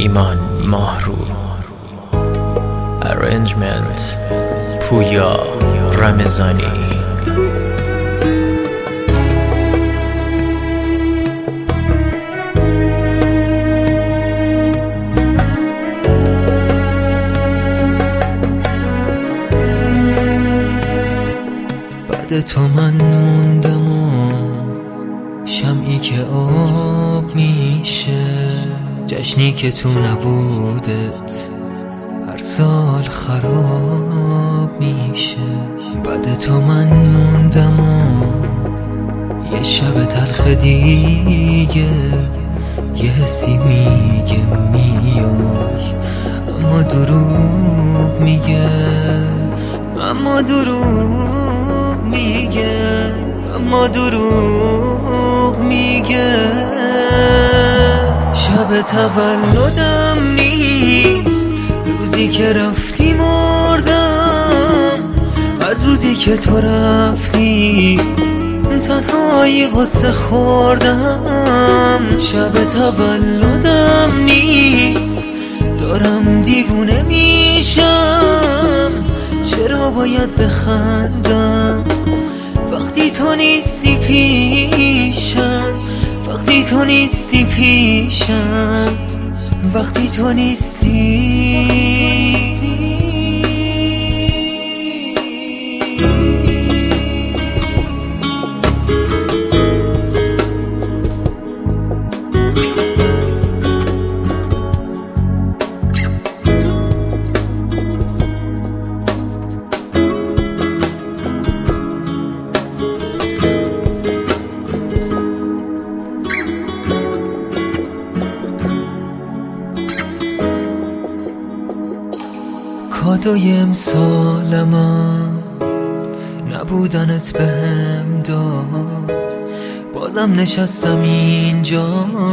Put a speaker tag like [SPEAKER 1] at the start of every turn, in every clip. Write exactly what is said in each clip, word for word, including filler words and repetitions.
[SPEAKER 1] ایمان ماهرو. Arrangement پویا رمضانی.
[SPEAKER 2] بعد تو من موندم و شمعی که آب میشه، جشنی که تو نبودت هر سال خراب میشه. بعد تو من موندم و یه شب تلخ دیگه، یه حسی میگه میای اما دروغ میگه، اما دروغ میگه، اما دروغ میگه. شب تولدم نیست، روزی که رفتی مردم، از روزی که تو رفتی تنهایی غصه خوردم. شب تولدم نیست، دارم دیوونه میشم، چرا باید بخندم وقتی تو نیستی پیشم، وقتی تو نیستی پیشم، وقتی تو نیستی. کادوی امسالم نبودنت بهم داد، بازم نشستم اینجا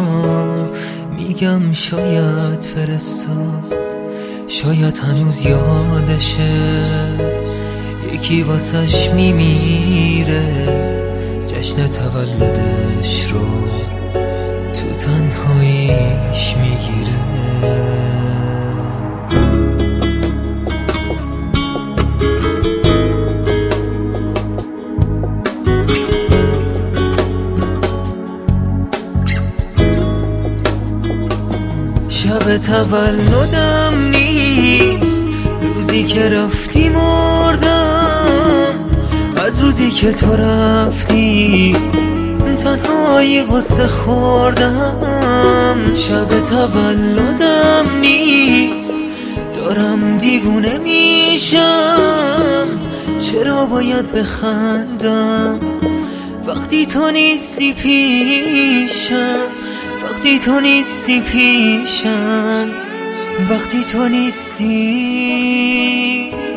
[SPEAKER 2] میگم شاید فرستاد، شاید هنوز یادشه یکی واسش میمیره، جشن تولدش رو تو تنهاییش میگیره. شب تولدم نیست، روزی که رفتی مردم، از روزی که تو رفتی تنهایی غصه خوردم. شب تولدم نیست، دارم دیوونه میشم، چرا باید بخندم وقتی تو نیستی پیشم، وقتی تو نیستی پیشم، وقتی تو نیستی.